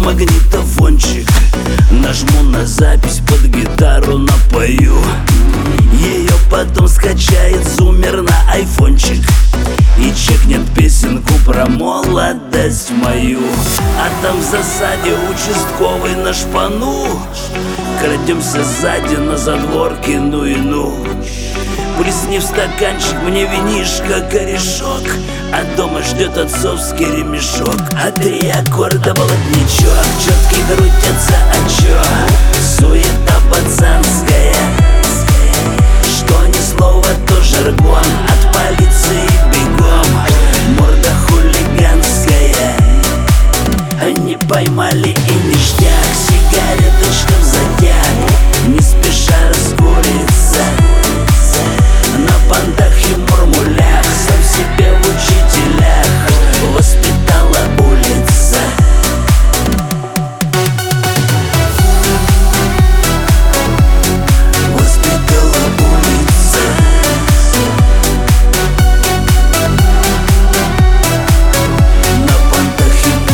магнитофончик, нажму на запись, под гитару напою. Ее потом скачает зумер на айфончик и чекнет песенку про молодость мою. А там в засаде участковый на шпану, крадемся сзади на задворке, ну и ну. Плесни в стаканчик мне винишко, корешок, а дома ждет отцовский ремешок. А 3 аккорда болотничок, четки крутятся, а чё? Суета пацанская, что ни слово, то жаргон. От полиции бегом, морда хулиганская. Они поймали и ништяк, сигареточка в затяг, не спеша раскуриться. На понтах и мурмулях, сам себе в учителях воспитала улица. Воспитала улица. На понтах и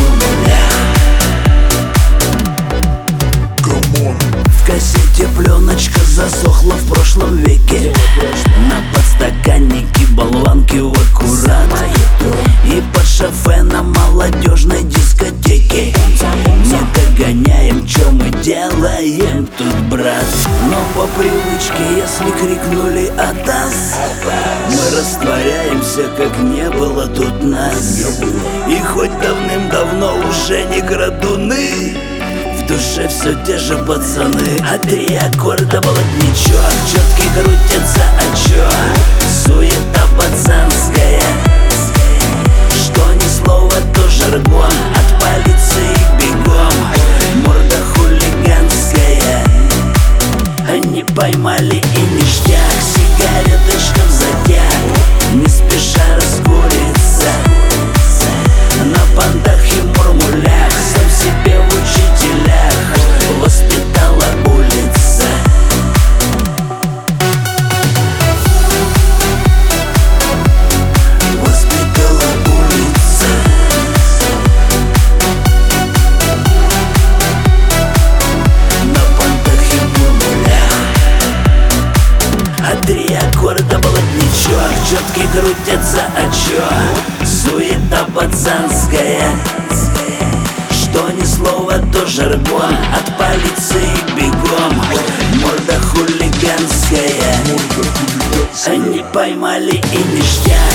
мурмулях. В кассете пленочка засохла в прошлом веке, на подстаканнике болванки в аккурат, и под шофе на молодежной дискотеке. Не догоняем, чё мы делаем тут, брат. Но по привычке, если крикнули «Атас», мы растворяемся, как не было тут нас. И хоть давным-давно уже не градуны, в душе все те же пацаны. А 3 аккорда болотничок, четки крутятся, а чё? Суета пацанская, что ни слово, то жаргон. От полиции бегом, морда хулиганская. Они поймали и ништяк, сигареточка в затяг, не спеша раскуриться. На понтах и мурмулях, сам себе в учителях воспитала улица. Воспитала улица. На понтах и мурмулях. А 3 аккорда болотничок, четки крутятся, а чё? Суета пацанская, что ни слово, то жаргон. От полиции бегом, морда хулиганская. Они поймали и ништяк,